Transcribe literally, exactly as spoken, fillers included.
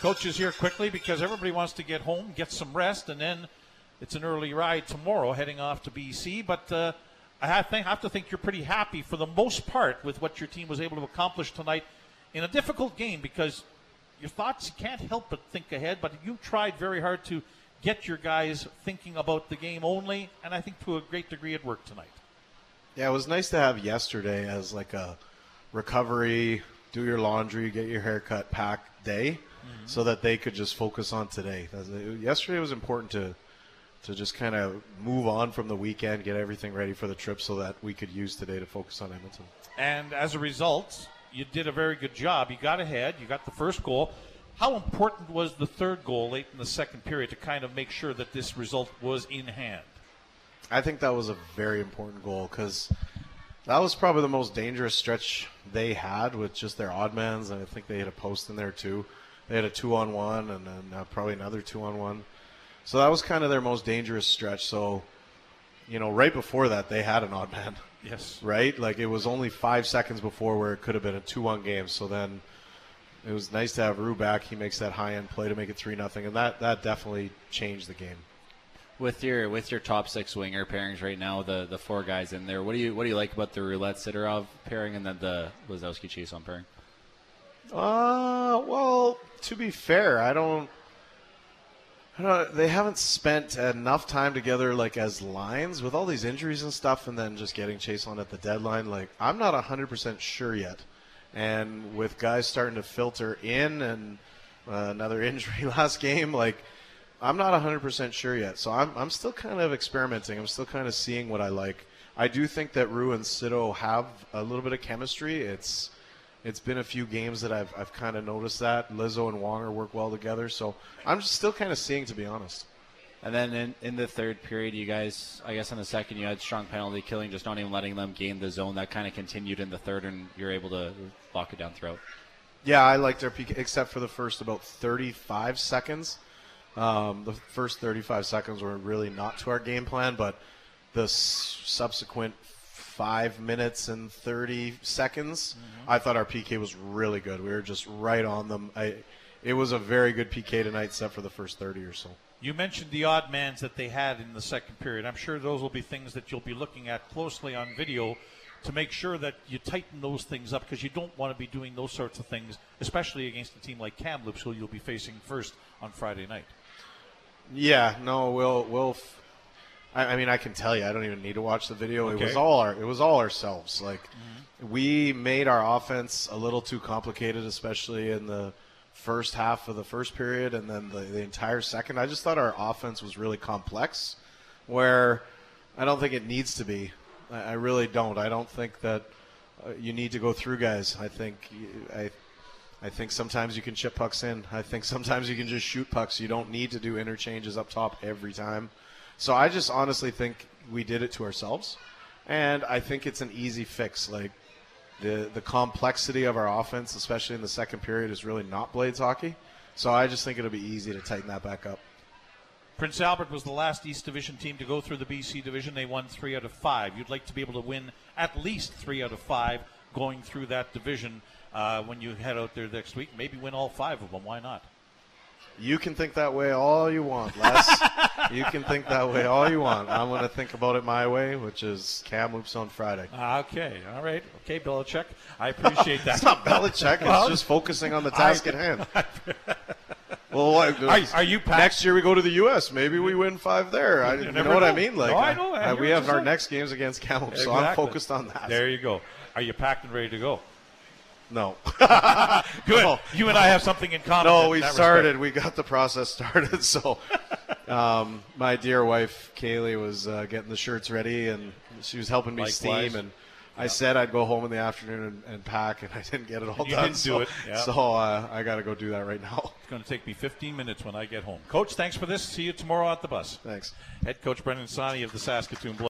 Coach is here quickly because everybody wants to get home, get some rest, and then it's an early ride tomorrow heading off to B C. But uh, I have, think, have to think you're pretty happy for the most part with what your team was able to accomplish tonight in a difficult game, because your thoughts, you can't help but think ahead, but you tried very hard to get your guys thinking about the game only, and I think to a great degree it worked tonight. Yeah, it was nice to have yesterday as like a recovery, do your laundry, get your haircut, pack day, mm-hmm. so that they could just focus on today. Yesterday was important to to just kind of move on from the weekend, get everything ready for the trip so that we could use today to focus on Edmonton. And as a result, you did a very good job. You got ahead. You got the first goal. How important was the third goal late in the second period to kind of make sure that this result was in hand? I think that was a very important goal because that was probably the most dangerous stretch they had with just their odd mans, and I think they hit a post in there too. They had a two-on-one and then uh, probably another two-on-one. So that was kind of their most dangerous stretch. So, you know, right before that, they had an odd man. Yes. Right? Like, it was only five seconds before where it could have been a two-one game. So then it was nice to have Rue back. He makes that high-end play to make it three nothing, and that, that definitely changed the game. With your with your top six winger pairings right now, the, the four guys in there, what do you what do you like about the Roulette Sidorov pairing and then the Lazowski Chiasson pairing? Uh, well, to be fair, I don't. I don't, they haven't spent enough time together, like, as lines with all these injuries and stuff, and then just getting Chiasson at the deadline. Like, I'm not one hundred percent sure yet. And with guys starting to filter in and uh, another injury last game, like, I'm not one hundred percent sure yet. So I'm I'm still kind of experimenting. I'm still kind of seeing what I like. I do think that Rue and Sido have a little bit of chemistry. It's It's been a few games that I've I've kind of noticed that. Lizzo and Wonger work well together. So I'm just still kind of seeing, to be honest. And then in, in the third period, you guys, I guess in the second, you had strong penalty killing, just not even letting them gain the zone. That kind of continued in the third, and you're able to lock it down throughout. Yeah, I liked our P K, except for the first about thirty-five seconds. Um, the first thirty-five seconds were really not to our game plan, but the s- subsequent five minutes and thirty seconds, mm-hmm. I thought our P K was really good. We were just right on them. I, it was a very good P K tonight, except for the first thirty or so. You mentioned the odd mans that they had in the second period. I'm sure those will be things that you'll be looking at closely on video to make sure that you tighten those things up, because you don't want to be doing those sorts of things, especially against a team like Kamloops, who you'll be facing first on Friday night. Yeah, no, we'll we'll. F- I, I mean, I can tell you, I don't even need to watch the video. Okay. It was all our, it was all ourselves. Like, mm-hmm. we made our offense a little too complicated, especially in the first half of the first period, and then the, the entire second. I just thought our offense was really complex, where I don't think it needs to be. I, I really don't. I don't think that uh, you need to go through guys. I think you, I. I think sometimes you can chip pucks in. I think sometimes you can just shoot pucks. You don't need to do interchanges up top every time. So I just honestly think we did it to ourselves. And I think it's an easy fix. Like, the the complexity of our offense, especially in the second period, is really not Blades hockey. So I just think it'll be easy to tighten that back up. Prince Albert was the last East Division team to go through the B C Division. They won three out of five. You'd like to be able to win at least three out of five going through that division. Uh, when you head out there next week, maybe win all five of them. Why not? You can think that way all you want, Les. You can think that way all you want. I'm going to think about it my way, which is Kamloops on Friday. Okay, all right. Okay, Belichick. I appreciate that. It's not Belichick. Well, it's just focusing on the task I, at hand. Well, what, are, are you packed? Next year we go to the U S Maybe we win five there. I, you, you know what know. I mean? Like, no, I know. I I, we have our saying. next games against Kamloops, exactly. so I'm focused on that. There you go. Are you packed and ready to go? No. Good. No. You and I have something in common. No, we started. Respect. We got the process started. So um, my dear wife, Kaylee, was uh, getting the shirts ready, and she was helping me Likewise. steam. And yeah. I said I'd go home in the afternoon and, and pack, and I didn't get it all you done. didn't so do it. Yeah. so uh, I got to go do that right now. It's going to take me fifteen minutes when I get home. Coach, thanks for this. See you tomorrow at the bus. Thanks. Head coach Brendan Sawney of the Saskatoon Blades.